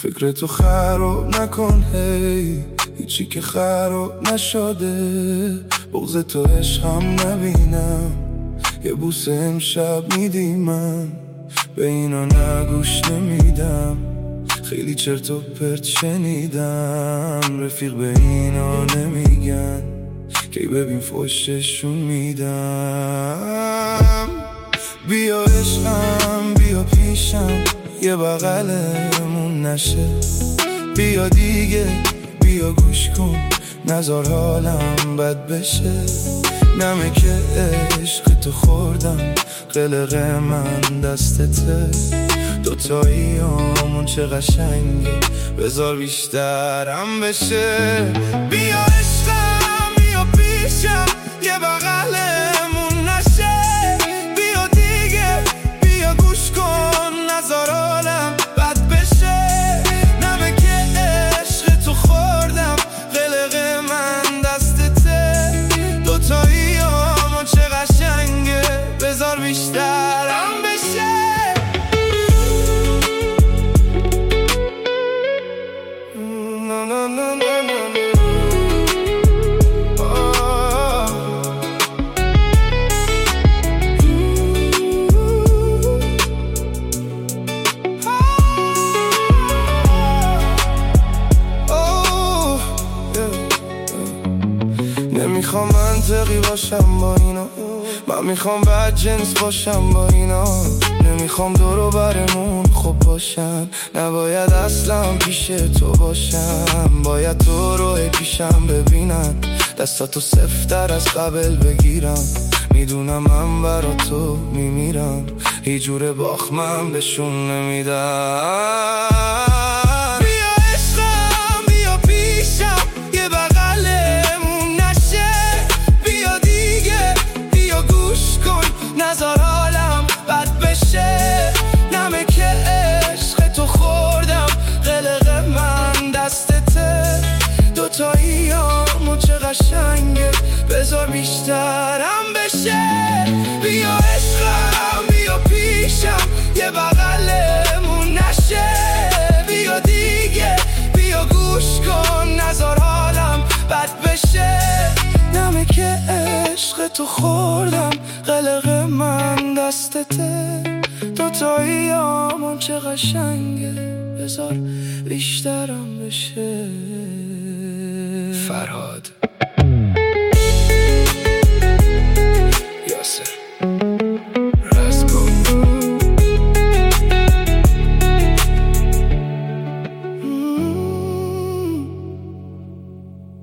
فکرتو خراب نکن هی، هیچی که خراب نشده. بغض تو عشقم نبینم، یه بوسه امشب میدی من، به اینا نگوش نمیدم. خیلی چرت و پرت شنیدم، رفیق به اینا نمیگن، کی ببین فوششون میدم. بیا عشقم بیا پیشم، یه بغلمون نشه. بیا دیگه بیا گوش کن، نذار حالم بد بشه. نمه که عشق تو خوردم، قلق من دستته. دوتایی همون چه قشنگی، بذار بیشترم بشه. بیا عشقم بیا پیشم، یه بغلمون نشه. بیا دیگه بیا گوش کن، نذار حالم بد بشه. نمه که عشق تو خوردم، قلق من دستته. دوتایی همون چه قشنگه، بذار بیشترم بشه. نمیخوام منطقی باشم با اینا، من میخوام بد جنس باشم با اینا. نمیخوام دور و برمون خوب باشن، نباید اصلا پیش تو باشم. باید تو رو پیشم ببینن، دستاتو سفتر از قبل بگیرم. میدونم من برا تو میمیرم، هیچ جور باخت من بهشون نمیدم. نذار حالم بد بشه. نمه که عشق تو خوردم، قلق من دستته. دوتایی همون چه قشنگه، بذار بیشترم بشه. بیا عشقم بیا پیشم، یه بغلمون نشه. بیا دیگه بیا گوش کن، نذار حالم بد بشه. نمه که عشق تو خوردم، قلق من دستته. دوتایی همون چه قشنگه، بذار بیشترم بشه. فرهاد.